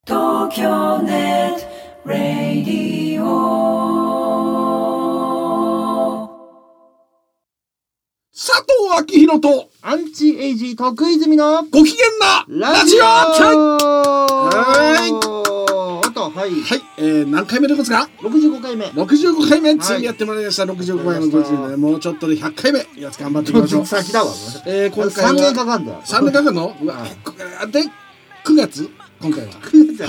東京ネットラディオ佐藤昭弘とアンチエイジ徳泉のご機嫌なラジオはい、 何回目でございますか 65回目 65回目ついにやってまいりました、65回目の途中でもうちょっとで100回目やつ頑張っていきましょう。 先だわ、 今回は 3年かかんだよ。 3年かかるの、で9月今回は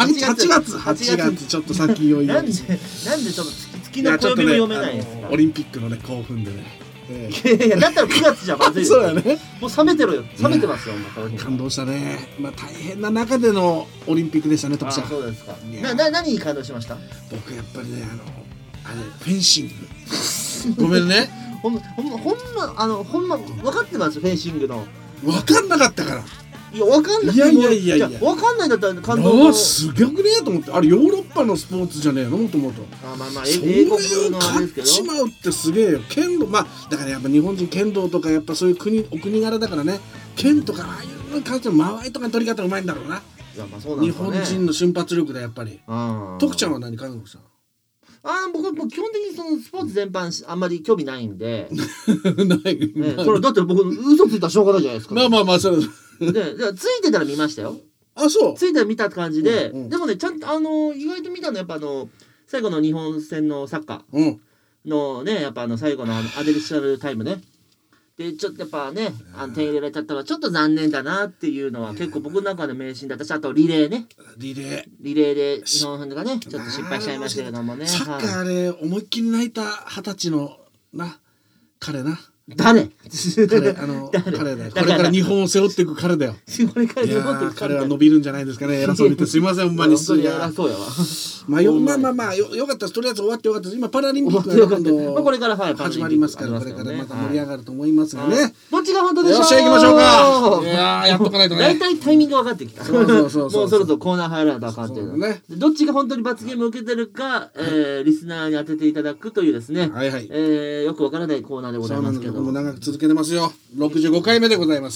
8月ちょっと先をなんでちょっと月の暦も読めないんですか。 オリンピックのね興奮でね、 いやだったら9月じゃまずいよそうやね、 もう冷めてるよ、冷めてますよ。 感動したね。大変な中でのオリンピックでしたね、徳ちゃん。 そうですか。何に感動しました？ 僕やっぱりね、フェンシングごめんね、 ほんま分かってます？フェンシングの分かんなかったから。 いや分かんない。 いや分かんないんだったら感動。 すごくねえと思って。あれヨーロッパのスポーツじゃねえのもともと。 英国のあれですけど、 勝っちまうってすげえよ。剣道、だからやっぱ日本人剣道とかやっぱそういうお国柄だからね、剣とかああいうの感じの間合いとかの取り方うまいんだろうな。日本人の瞬発力だやっぱり。徳ちゃんは何感動したの？ 僕は基本的にそのスポーツ全般あんまり興味ないんでないそれだって僕嘘ついたらしょうがないじゃないですか。 それでついてたら見ましたよ。 そうついてたら見た感じで、でもねちゃんと意外と見たのやっぱ最後の日本戦のサッカーのね、やっぱ最後のアディショナルタイムねでちょっとやっぱね点入れられちゃったのはちょっと残念だなっていうのは結構僕の中で名シーンだったし、あとリレーで日本がねちょっと失敗しちゃいましたけどもね。 サッカーあれ思いっきり泣いた20歳の彼な。 誰彼だよ。これから日本を背負っていく彼だよ。彼は伸びるんじゃないですかね。偉そうに言ってすいません、ほんまに。 本当に偉そうやわ。 よかったです。とりあえず終わってよかったです。今パラリンピックがこれから始まりますから、これからまた盛り上がると思いますがね。 どっちが本当でしょう。 よっしゃ行きましょうか。いややっとかないとね。 大体タイミング分かってきた。もうそろそろコーナー入らなあかんっていうの。どっちが本当に罰ゲームを受けてるかリスナーに当てていただくというですね、よくわからないコーナーでございますけど。 長く続けてますよ。65回目でございます。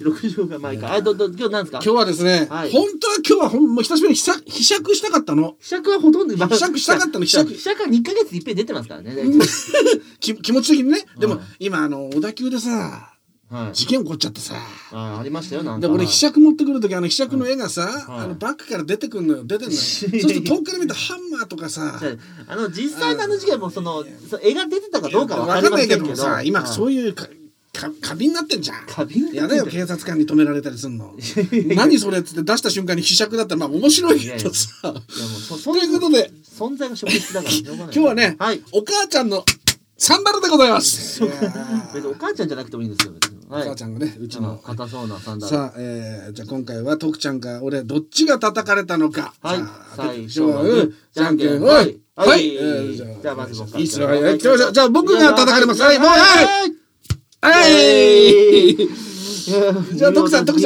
65回前か。今日なんですか？ 今日はですね、本当はもう久しぶりにひしゃくしたかったの。 ひしゃくはほとんどひしゃくしたかったの。ひしゃくは2ヶ月いっぺん出てますからね。 気持ち的にね。でも今小田急でさ、事件起こっちゃってさ。 ありましたよ。なんで俺ひしゃく持ってくるときひしゃくの絵がさバッグから出てくんのよ。そうすると遠くから見たハンマーとかさ。 実際の事件もその絵が出てたかどうかは分かんないけどさ、 今そういう過敏になってんじゃん。やだよ、警察官に止められたりすんの。何それっつって出した瞬間にひしゃくだったら面白いけどさ。ということで存在が職質だから今日はね、お母ちゃんのサンダルでございます。 別にお母ちゃんじゃなくてもいいんですよ。 お母ちゃんがね、うちの硬そうなサンダル。 さあ、じゃあ今回は徳ちゃんか俺どっちが叩かれたのか。 最初はじゃんけんほい。じゃあまず僕。 いいっすよ。じゃあ僕が叩かれます。はい。じゃあ徳さんさ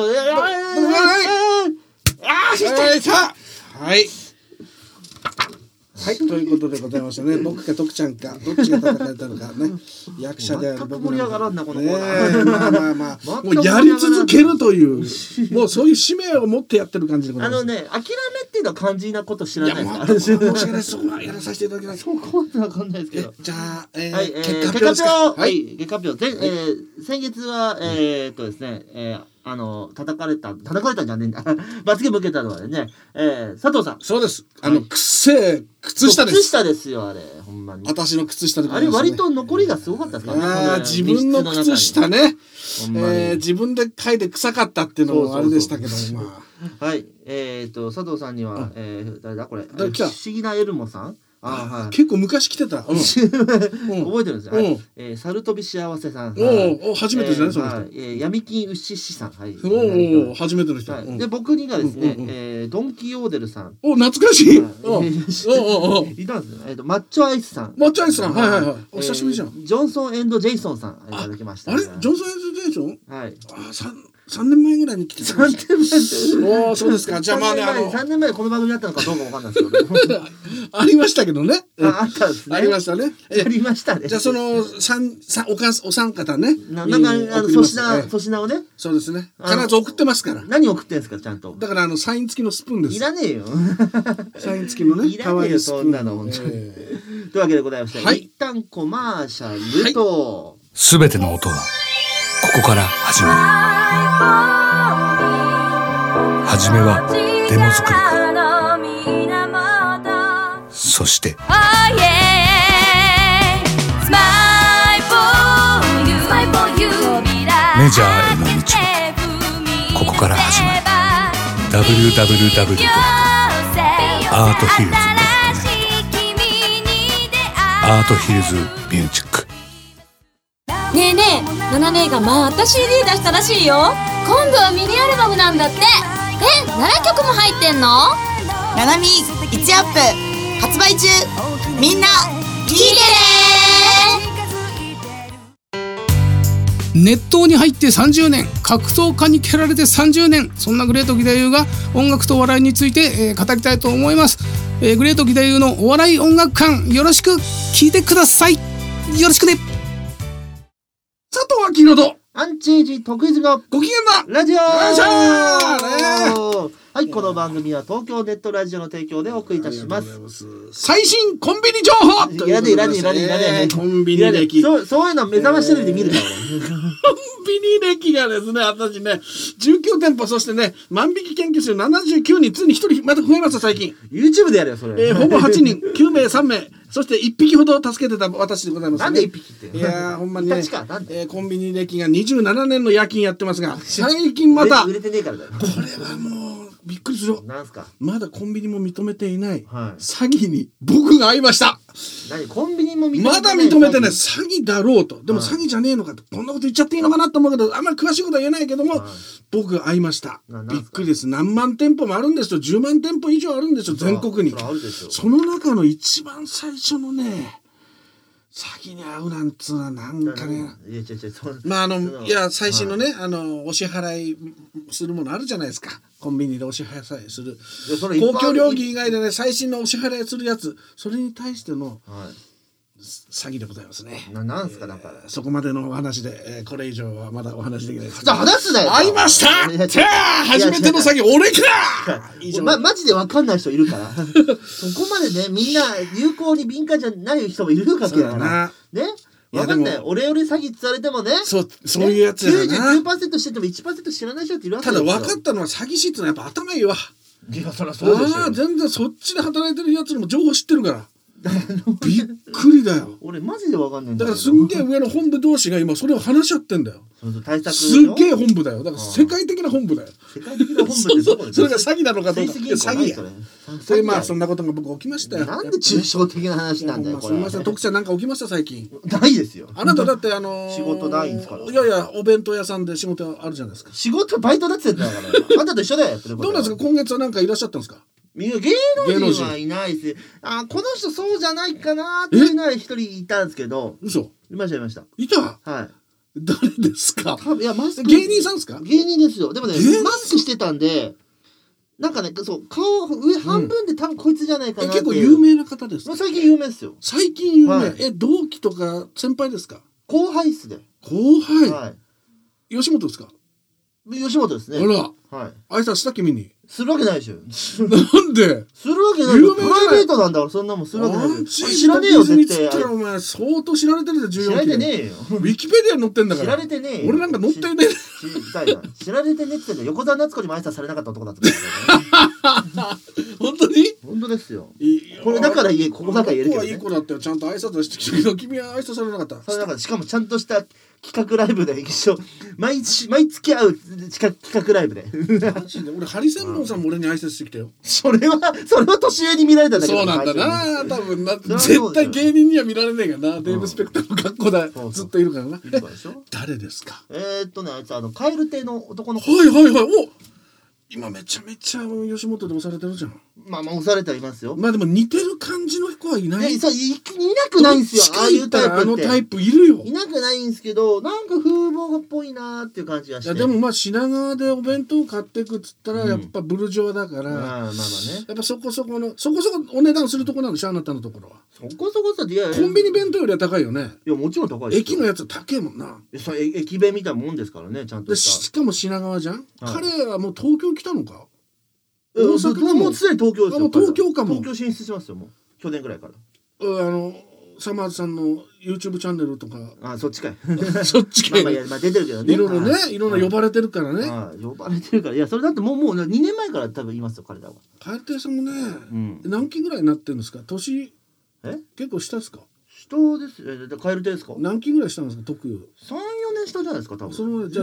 あ、はい、ということでございましたね。僕か徳ちゃんかどっちが叩かれたのかね。役者である僕盛り上がらんなこのコーナー。もうやり続けるというもうそういう使命を持ってやってる感じでございます。 諦めっていうのは肝心なこと知らないですか？ 申し訳ない。そこはやらさせていただきます。 そこはわかんないですけど。 じゃあ結果発表。結果発表。先月はですね叩かれたんじゃねえんだ。罰ゲーム受けたのはね、佐藤さん。 そうです。くっせえ靴下です。 靴下ですよ、あれ。ほんまに。 私の靴下でございます。 ね。 あれ割と残りがすごかったですからね。 自分の靴下ね。自分で嗅いで臭かったっていうのもあれでしたけども。 はい。佐藤さんには誰だこれ。不思議なエルモさん。 結構昔来てた。 覚えてるんですよ。猿飛び幸せさん。 初めてですね、その人。 闇金ウシシさん。 初めての人。 で僕にがですね、ドンキヨーデルさん。 懐かしい。 いたんですね。マッチョアイスさん。 マッチョアイスさん。はい。お久しぶりじゃん。 ジョンソン&ジェイソンさんいただきました。 あれジョンソン&ジェイソン？ はい。 3年前ぐらいに来てた。 3年前おお、そうですか。じゃあまあね、 3年前この番組だったのかどうかわかんないですけどありましたけどね。 あったんですね。 ありましたね。 ありましたね。 じゃあそのお三方ね。 なんか粗品をね。 そうですね。必ず送ってますから。 何送ってんですかちゃんと。 だからサイン付きのスプーンです。 いらねえよ。 サイン付きのね。 いらねえよそんなの本当に。というわけでございまして、一旦コマーシャルと。 すべての音はここから始まる。はじめはデモ作りから、そしてメジャーへの道はここから始まる。 www.arthills.net アートヒルズミュージック。 ねえねえ、ナナ姉がまた CD 出したらしいよ。今度はミニアルバムなんだって。7曲も入ってんの？ ナナミ1アップ発売中。みんな聞いてね。熱湯に入って30年、格闘家に蹴られて30年、そんなグレート義太夫が音楽と笑いについて、語りたいと思います。グレート義太夫のお笑い音楽館、よろしく聞いてください。よろしくね。 佐藤明とアンチエイジ得意ズのご機嫌だラジオ。 ね、 はい、この番組は東京ネットラジオの提供でお送りいたします。 最新コンビニ情報。 いらねえコンビニ歴。 そういうの目覚ましテレビで見るから。 コンビニ歴がですね、私ね、19店舗、そしてね、万引き研究数79人、ついに1人また増えました最近。 YouTube でやるよそれ。 ほぼ8人、9名3名。そして1匹ほど助けてた私でございます、ね。 なんで1匹って。 いやーほんまにね、コンビニ歴が27年の夜勤やってますが、最近また売れてねえからだよ。 これはもうびっくりするよ。 なんすか。 まだコンビニも認めていない、詐欺に僕が遭いました。 何コンビニも認めてない。 まだ認めてない詐欺だろうと。でも詐欺じゃねえのかと、こんなこと言っちゃっていいのかなと思うけど、あんまり詳しいことは言えないけども、僕が遭いました。びっくりです。何万店舗もあるんですよ。10万店舗以上あるんですよ、全国に。その中の一番最初のね、詐欺に遭うなんつうのはなんかね、まあいや最新のね、お支払いするものあるじゃないですか。コンビニでお支払いする公共料金以外でね、最新のお支払いするやつ、それに対しての詐欺でございますね。 なんすか。だからそこまでのお話で、これ以上はままだお話できないです。 じゃあ話すなよ。 会いました。じゃあ初めての詐欺俺か。 マジで分かんない人いるからそこまでね、みんな流行に敏感じゃない人もいるわけだからね。分かんない。オレオレ詐欺って言われてもね、 そういうやつやな。 99% してても 1% 知らない人っているわけただよ。 だ分かったのは詐欺師ってのはやっぱ頭いいわ。 いやそりゃそうでしょ。 全然そっちで働いてるやつのも情報知ってるからびっくりだよ。 俺マジで分かんないんだからすんげえ上の本部同士が今それを話し合ってんだよ。すっげえ本部だよ。だから世界的な本部だよ。 世界的な本部ってどこでそれが詐欺なのかどうか。詐欺や。それまあそんなことが僕起きましたよ。 なんで抽象的な話なんだよこれ。 すみません、徳ちゃんなんか起きました最近。 ないですよ。 あなただって仕事ないんですから。 いやいやお弁当屋さんで仕事あるじゃないですか。 仕事バイトだって言ってんだからあんたと一緒だよやってること。 どうなんですか今月はなんかいらっしゃったんですか。 芸能人はいないし、この人そうじゃないかなっていうのは一人いたんですけど。 嘘。 いましたいた。 はい。 誰ですか。 いやマスク。 芸人さんですか。 芸人ですよ。でもねマスクしてたんで、なんかね、そう顔上半分で多分こいつじゃないかなって。 結構有名な方ですか。 最近有名ですよ。 最近有名。同期とか先輩ですか。 後輩っすね。 後輩。 はい。 吉本ですか。 吉本ですね。 あら。 はい。 挨拶した君に。 するわけないでしょ。 なんで。 するわけない。プライベートなんだからそんなもんするわけない。知らねえよ絶対。 お前相当知られてるで14期。 知られてねえよ。 ウィキペディアに載ってんだから。 知られてねえよ。 俺なんか載ってねえ。知られてねえって言って横澤夏子にも挨拶されなかった男だった。 本当に？ 本当ですよ。これだからここだから言えるけどね。 いい子だったよ。ちゃんと挨拶してきて君は挨拶されなかった。 それだからしかもちゃんとした企画ライブで一緒毎月会う企画ライブで。 俺ハリセンボンさんも俺に挨拶してきたよ。 それは年上に見られたんだけど。 そうなんだな。多分な絶対芸人には見られねえからな。デーブ・スペクターの格好でずっといるからな。誰ですか。 あいつ蛙亭の男の子。 はい。 今めちゃめちゃ吉本で押されてるじゃん。 まあ押されてはいますよ。 まあでも似てる感じの子はいない。 いなくないんですよ。ああいうタイプって。 あのタイプいるよ。 いなくないんですけど、なんか風貌っぽいなーっていう感じがして。 でもまあ品川でお弁当買ってくっつったらやっぱブルジョワだから、 まあね。 やっぱそこそこお値段するとこなのしあなたのところは。 そこそこさ、いやコンビニ弁当よりは高いよね。 いやもちろん高いですよ。 駅のやつ高いもんな。 駅弁みたいなもんですからね、ちゃんとした。 しかも品川じゃん。彼はもう東京来たのか。 大阪もうすでに東京ですよ。 東京かも。 東京進出しますよ、もう去年ぐらいから。 サマーズさんの YouTube チャンネルとか。 あ、そっちかい。 そっちかい。 まあ出てるけどね。 いろいろね、いろいろ呼ばれてるからね。 呼ばれてるから。いや、それだってもう2年前から多分言いますよ、彼らは。 蛙亭さんもね、何期ぐらいになってるんですか。年結構下ですか。 下ですよ。蛙亭ですか。 何期ぐらいしたんですか、特有。 3、4年下じゃないですか、多分。 そのじゃあ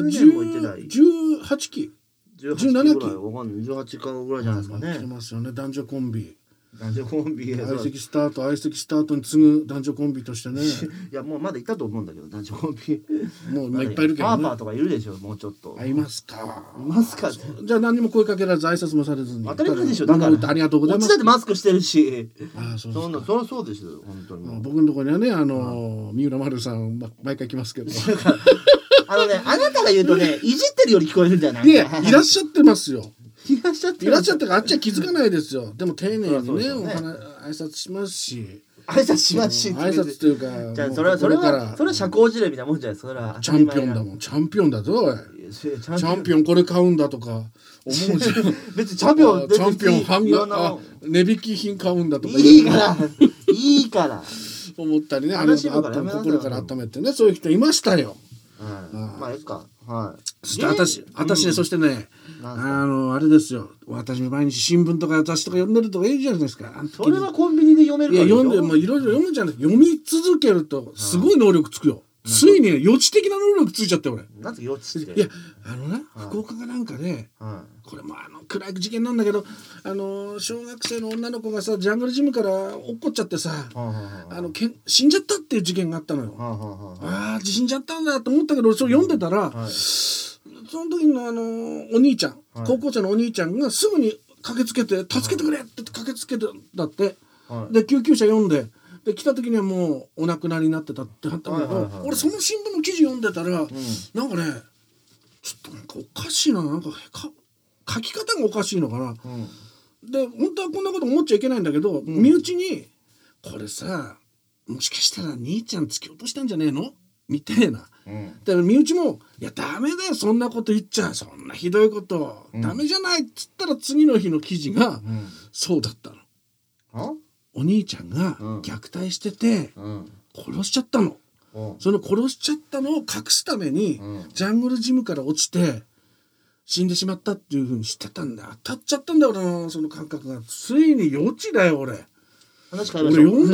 18期。 17期。18かぐらいじゃないですかね。 来てますよね、男女コンビ。 相席スタートに次ぐ男女コンビとしてね。いやもうまだいたと思うんだけど男女コンビ。 もういっぱいいるけどね。 パーとかいるでしょ、もうちょっと。 いますか。じゃあ何にも声かけらず挨拶もされずに。 当たり前でしょ。だからありがとうございます。 こっちだってマスクしてるし。 そそうですよ本当に。 僕のところにはね三浦丸さん毎回来ますけど。 あなたが言うとねいじってるより聞こえるんじゃない。 いやいらっしゃってますよ。 いらっしゃってからあっちは気づかないですよ。でも丁寧にね挨拶しますし。 挨拶というか。 じゃあそれは社交辞令みたいなもんじゃないですか。それはチャンピオンだもん。チャンピオンだぞ。チャンピオンこれ買うんだとか思うじゃん。 別にチャンピオン半額値引き品買うんだとか。 いいから思ったりね。心から温めてね、そういう人いましたよ。 まあいいか。はい。 私ね、そしてね、あれですよ。私も毎日新聞とか雑誌とか読んでるとかいいじゃないですか。 それはコンビニで読めるから。 いや読んでもいろいろ読むじゃない。読み続けるとすごい能力つくよ。ついに予知的な能力ついちゃって俺。 なんて予知って。 いや福岡かなんかで、これも暗い事件なんだけど、小学生の女の子がさジャングルジムから落っこっちゃってさ、死んじゃったっていう事件があったのよ。死んじゃったんだと思ったけど、それ読んでたら、その時のお兄ちゃん、高校生のお兄ちゃんがすぐに駆けつけて助けてくれって駆けつけてだって、で救急車読んで。で来た時にはもうお亡くなりになってたってあったんだけど、俺その新聞の記事読んでたら、なんかねちょっとなんかおかしいな、なんか書き方がおかしいのかな、で本当はこんなこと思っちゃいけないんだけど、身内にこれさもしかしたら兄ちゃん突き落としたんじゃねえのみたいな、で身内もいやダメだよそんなこと言っちゃ、そんなひどいこと、ダメじゃないっつったら次の日の記事が、そうだったの。お兄ちゃんが虐待してて殺しちゃったの。その殺しちゃったのを隠すためにジャングルジムから落ちて死んでしまったっていう風に知ってたんだよ。当たっちゃったんだよ俺のその感覚が。ついに予知だよ俺。俺読んだ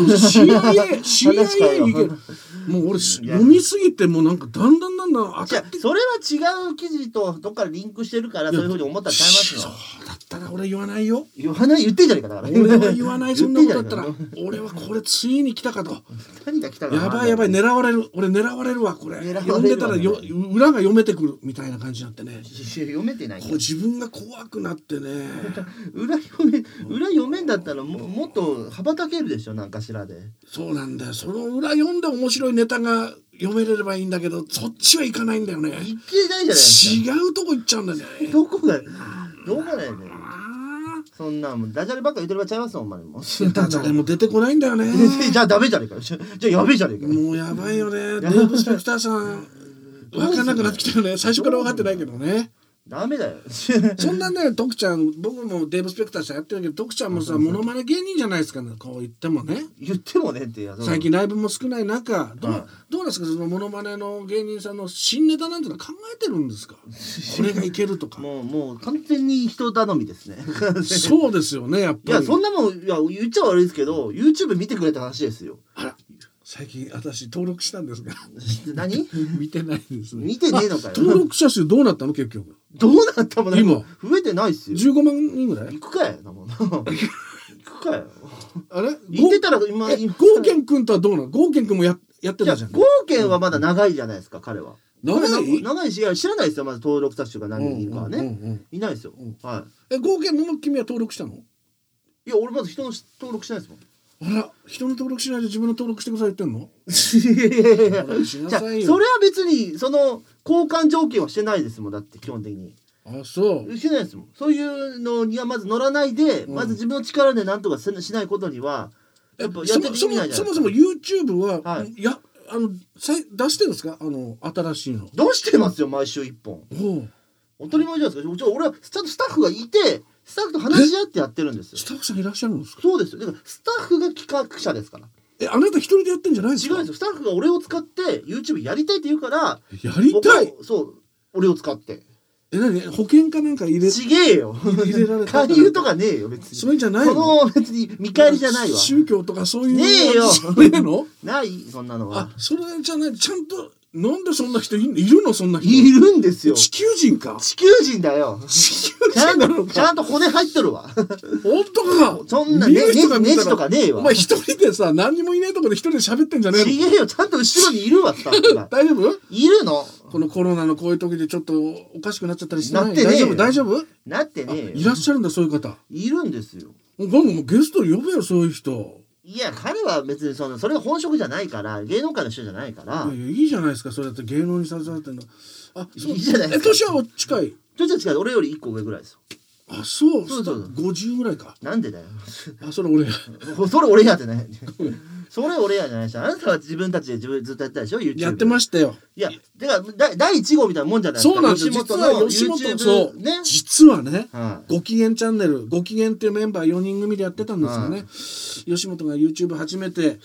CIA いける。もう俺読みすぎてもうなんかだんだん当たって。 それは違う記事とどっかでリンクしてるからそういう風に思ったらちゃいますよ。 そうだったら俺言わないよ。 言ってんじゃねえかだから。 俺は言わないそんなことだったら。俺はこれついに来たかと。 何が来たか。 やばい狙われる。俺狙われるわこれ。読んでたら裏が読めてくるみたいな感じになってね。 読めてない。 自分が怖くなってね。 裏読めんだったらもっと羽ばたけるでしょなんかしらで。 そうなんだよ。その裏読んで面白いネタが読めれればいいんだけど、そっちはいかないんだよね。 いけないじゃないですか。違うとこ行っちゃうんだよね。 どこがだよね。そんなもんダジャレばっか言ってる場合ちゃいますもん、お前も。 ダジャレも出てこないんだよね。 じゃあダメじゃねえかよ。じゃあやべえじゃねえかよ。 もうやばいよね。デーブ・スペクターさん分かんなくなってきたよね。最初から分かってないけどね。 ダメだよ。 そんなね、徳ちゃん、僕もデーブ・スペクターさんやってるけど、徳ちゃんもさ、モノマネ芸人じゃないですかね、こう言ってもね。 言ってもねってや。 最近ライブも少ない中、どうなんですか、そのモノマネの芸人さんの新ネタなんてのは考えてるんですか。これがいけるとか。 もう完全に人頼みですね。 そうですよね、やっぱり。 いや、そんなもん、いや、言っちゃ悪いですけど、YouTube 見てくれた話ですよ。 あら。最近私登録したんですが何見てないですね。 見てねえのかよ。 登録者数どうなったの結局。 どうなったもん。 今増えてないっすよ。 15万人ぐらい。 行くかよ。行くかよ。 あれ言ってたら今ゴーケン君とはどうなの。ゴーケン君もやってたじゃん。 ゴーケンはまだ長いじゃないですか彼は。 長いし、いや知らないですよ。まず登録者数が何人いるかはね、いないですよ。はい。 合計の君は登録したの？ いや俺まず人の登録してないですもん。 あら、人の登録しないで自分の登録してくださいって言ってんの？ いやしなさいよ。それは別にその交換条件はしてないですもん。だって基本的に。 あ、そうしてないですもん。そういうのにはまず乗らないで、まず自分の力で何とかしないことにはやっぱやってて意味ないじゃないですか。 そもそも YouTube は、いや出してるんですか？新しいの出してますよ、毎週1本。当たり前じゃないですか。俺はちゃんとスタッフがいて、スタッフと話し合ってやってるんですよ。 スタッフさんいらっしゃるんですか？ そうですよ。だからスタッフが企画者ですから。 あなた一人でやってんじゃないですか？ 違うんですよ。スタッフが俺を使って YouTube やりたいって言うから、 やりたい。 そう俺を使って。 何保険かなんか入れちげえよ。 入れられた勧誘とかねえよ別に。 それじゃないの？ この別に見返りじゃないわ。 宗教とかそういうねえよ。 ねえの？ ないそんなのは。 あ、それじゃない。ちゃんとなんでそんな人いるの？そんな人いるんですよ。 地球人か？ 地球人だよ。 地球人なのか？ ちゃんと骨入っとるわ。 本当か？ そんなネジとかねえわ。 お前一人でさ、何にもいないとこで一人で喋ってんじゃねえの？ ちげえよ。ちゃんと後ろにいるわ。スタッフが。 大丈夫？ いるの。 このコロナのこういう時でちょっとおかしくなっちゃったりしてない？ なってねえよ。 大丈夫？ なってねえよ。 いらっしゃるんだそういう方。 いるんですよ。 今度もゲスト呼べよそういう人。 いや彼は別にそれが本職じゃないから、芸能界の人じゃないから。 いいじゃないですか。それだって芸能に携わってんの。あ、 いいじゃないですか。 年は近い。 年は近い。俺より1個上ぐらいですよ。 あ、そう。 そう。 50ぐらいか。 なんでだよ。 あ、それ俺や。 それ俺やってね。それ俺やじゃないし、あなたは自分たちでずっとやったでしょ YouTube。 やってましたよ。 いや、だから第1号みたいなもんじゃないですか。 そうなんですよ。 吉本の吉本 YouTube そうね。 実はね、ご機嫌チャンネル、ご機嫌っていうメンバー4人組でやってたんですよね。吉本が YouTube 初めて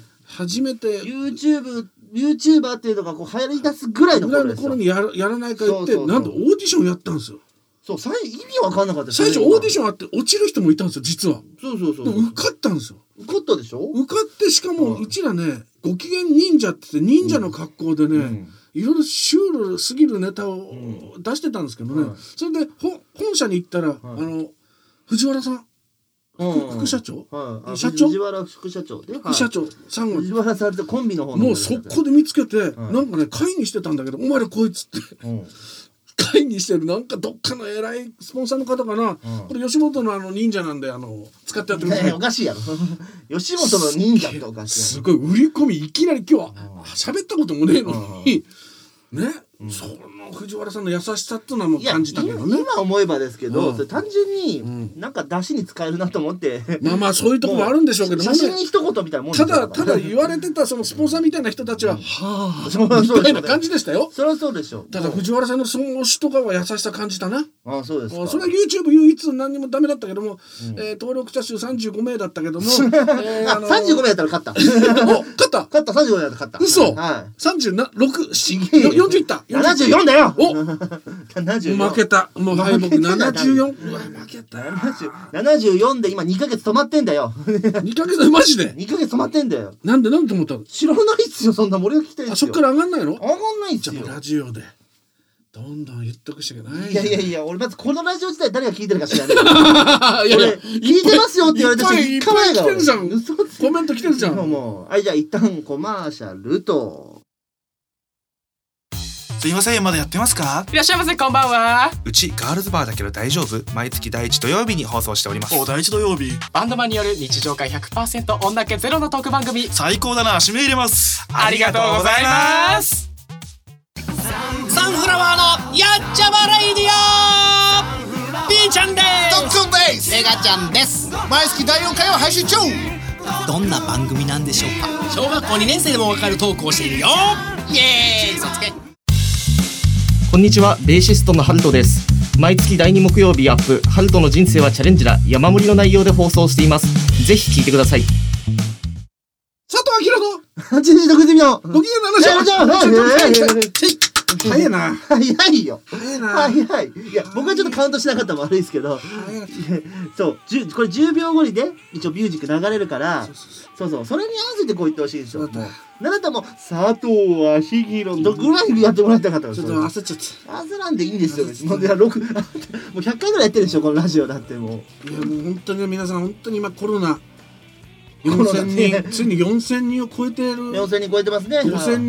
YouTuber っていうのがこう流行り出すぐらいの頃ですよ。 にやらないか言って、なんとオーディションやったんですよ。 そう、意味わかんなかった。 最初オーディションあって落ちる人もいたんですよ、実は。 そう。 でも受かったんですよ。 受かったでしょ？ 受かってしかもうちらね、ご機嫌忍者って言って忍者の格好でね、いろいろシュールすぎるネタを出してたんですけどね。それで本社に行ったら藤原さん。副社長、社長、 藤原副社長で、 副社長さんが藤原さんってコンビの方もう速攻で見つけて、なんかね会議してたんだけど、お前らこいつって会議してる、なんかどっかの偉いスポンサーの方かな、これ吉本の忍者なんで使ってやってください。 おかしいやろ。吉本の忍者っておかしい。 すごい売り込みいきなり今日は喋ったこともねえのにね。その藤原さんの優しさっていうのはもう感じたけどね。 今思えばですけど、単純になんか出汁に使えるなと思って。 まあそういうところもあるんでしょうけど、 写真に一言みたいなもんですよ。ただ言われてたそのスポンサーみたいな人たちははあみたいな感じでしたよ。 そりゃそうでしょ。 ただ藤原さんのその推しとかは優しさ感じたな。 あ、そうですか。 それは YouTube 唯一何にもダメだったけども、登録者数35名だったけども、 35名だったら勝った。勝った35名だったら勝った。 嘘。36、40いった。 74だよ。 お負けた。もう敗北74。うわ負けた。 74で今2ヶ月止まってんだよ。 2ヶ月マジで 2ヶ月止まってんだよ。 なんで止まったの？ 知らないっすよ。そんな俺が聞きたいっすよ。 そっから上がんないの？ 上がんないっすよ。 じゃあラジオでどんどん言っとくしかない。 いや俺まずこのラジオ自体誰が聞いてるか知らない。俺聞いてますよって言われた人1回前だよ。 コメント来てるじゃん。 もうじゃあ一旦コマーシャルと。 すいません、まだやってますか？ いらっしゃいませ、こんばんは。 うちガールズバーだけど大丈夫？毎月第1土曜日に放送しております。 第1土曜日。バンドマンによる日常会 100% 女気ゼロのトーク番組。 最高だな、締め入れます。 ありがとうございます。サンフラワーのやっちゃまレイディオ。 B ちゃんです。 ドックンです。 メガちゃんです。 毎月第4回を配信中。 どんな番組なんでしょうか？小学校2年生でもわかるトークをしているよ。イエーイ。嘘つけ。 こんにちは、ベーシストのハルトです。毎月第2木曜日アップ、ハルトの人生はチャレンジだ、山盛りの内容で放送しています。ぜひ聞いてください。 佐藤明の 8時6時秒ご機嫌な話。早いな。 早いよ。 早い。いや僕はちょっとカウントしなかったの悪いですけど、そうこれ10秒後にね一応ミュージック流れるから、そうそれに合わせてこう言ってほしいんですよ。なんだもう佐藤明宏のぐらいやってもらいたかった。 ちょっと焦っちゃった。 焦らんでいいんですよ。もう100回ぐらいやってるでしょこのラジオだってもう。 いやもう本当に皆さん本当に今コロナ4000人ついに4000人を超えてる。 4000人超えてますね。 5000人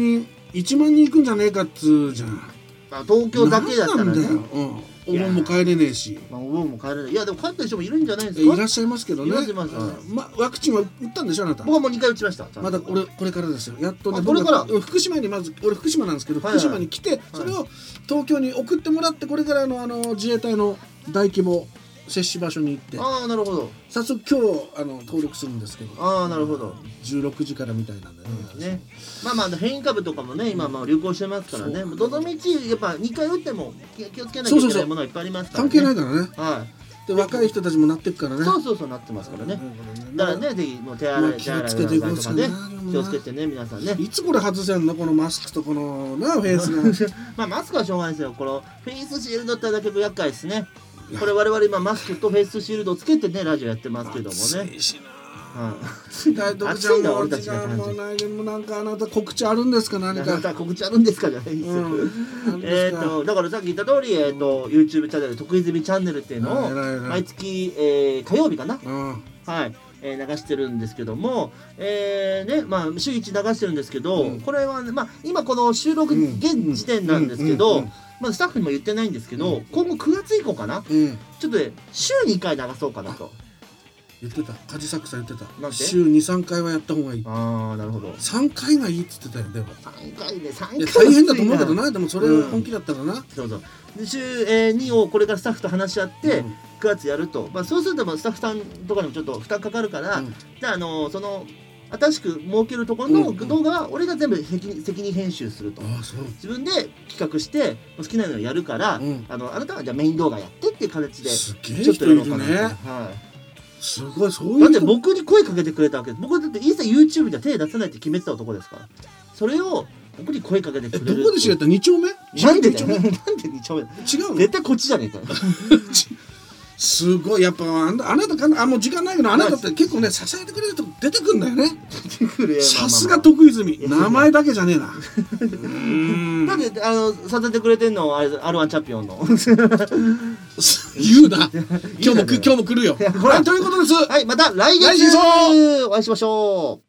1万人行くんじゃねえかっつうじゃん。 東京だけだったらね。 お盆も帰れねえし。 お盆も帰れない。いやでも帰った人もいるんじゃないですか。 いらっしゃいますけどね。ワクチンは打ったんでしょあなた。 僕はもう2回打ちました。 まだ俺これからですよ。やっとね。 これから。 福島にまず俺福島なんですけど、福島に来てそれを東京に送ってもらって、これから自衛隊の大規模接種場所に行って。 ああなるほど。 早速今日登録するんですけど。 ああなるほど。 16時からみたいなんでね。まあ変異株とかもね今流行してますからね。どのみちやっぱ2回打っても気をつけなきゃいけないものはいっぱいありますからね。 関係ないからね。 はい。 で若い人たちもなっていくからね。 そうなってますからね。だからねぜひもう手洗い気をつけていこうとかね。 気をつけてね皆さんね。 いつこれ外せんのこのマスクとこのなフェイスの。 マスクはしょうがないですよ。このフェイスシールドってだけ厄介ですね。これ我々今マスクとフェイスシールドをつけてねラジオやってますけどもね。 暑いな俺たちがもうなんかあなた告知あるんですか何か。 あなた告知あるんですかじゃないですよ。だからさっき言った通りYouTube チャンネル徳泉チャンネルっていうのを毎月火曜日かな。はい流してるんですけども週1流してるんですけどこれは今この収録現時点なんですけど。スタッフにも言ってないんですけど、今後9月以降かな、ちょっとね週に1回流そうかなと言ってた。梶作さん言ってた。週2、3回はやった方がいい。 ああなるほど。 3回がいいっつってたよ。でも 3回ね3回大変だと思うけどな。でもそれ本気だったらな。 そうで週2をこれからスタッフと話し合って9月やると。そうするとスタッフさんとかにもちょっと負担かかるから、じゃあその新しく設けるところの動画は俺が全部責任編集すると。自分で企画して好きなのをやるから、あなたはじゃあメイン動画やってっていう形でちょっとやろうかなと。 すごいそういう。 だって僕に声かけてくれたわけです。僕だって一切 YouTube では手出さないって決めてた男ですから。それを僕に声かけてくれる。 どこで知り合った2丁目？ なんでだよ。なんで2丁目？ 違うの？ 絶対こっちじゃねえかよ。 すごいやっぱあなたかもう時間ないけどあなたって結構ね支えてくれる人出てくんだよね。さすが徳泉。名前だけじゃねえな。 なんで支えてくれてんのR1チャンピオンの。 言うな。今日も来るよ。はいということです。 はいまた来月お会いしましょう。